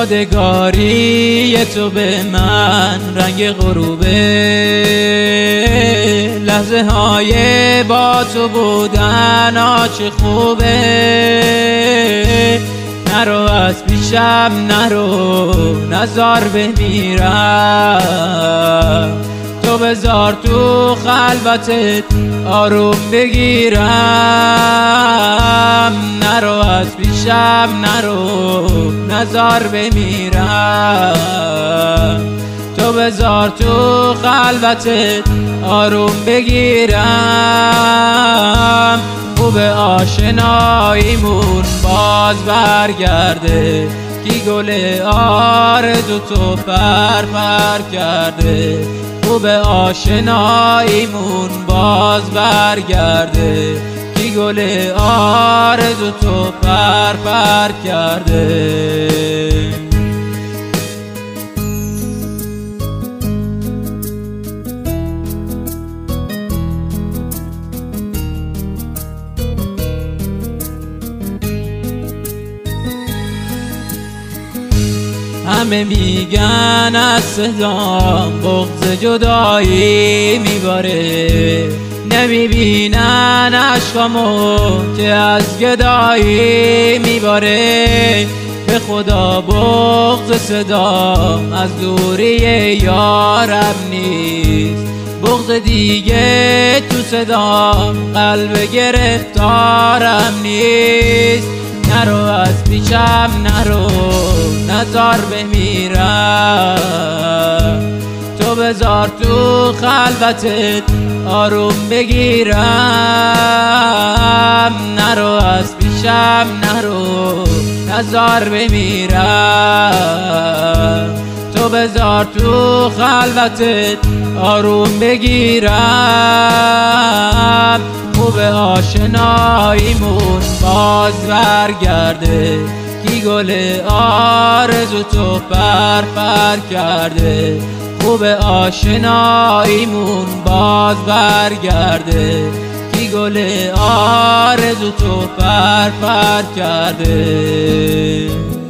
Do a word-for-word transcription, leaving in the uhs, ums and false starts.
یادگاری تو به من رنگ غروبه، لحظه های با تو بودن آ چه خوبه. نرو از پیشم نرو نزار بمیرم، تو بذار تو خلوتت آروم بگیرم. نرو از پیشم نرو نزار بمیرم، تو بذار تو خلوتت آروم بگیرم. خوب آشناییمون باز برگرده، کی گل آرزو تو پر پر کرده. خوب آشناییمون باز برگرده، کی گل آرزو تو پر پر کرده. همه میگن از صدام بغض جدایی میباره، نمیبینن عشقامو که از گدایی میباره. به خدا بغض صدام از دوری یارم نیست، بغض دیگه تو صدام قلب گرفتارم نیست. نرو از پیشم نرو نزار بمیرم، تو بذار تو خلوتت آروم بگیرم. نرو از پیشم نرو نزار بمیرم، تو بذار تو خلوتت آروم بگیرم. خوب آشناییمون باز برگرده، کی گل آرزو تو پر پر کرده. خوب آشناییمون باز برگرده، کی گل آرزو تو پر پر کرده.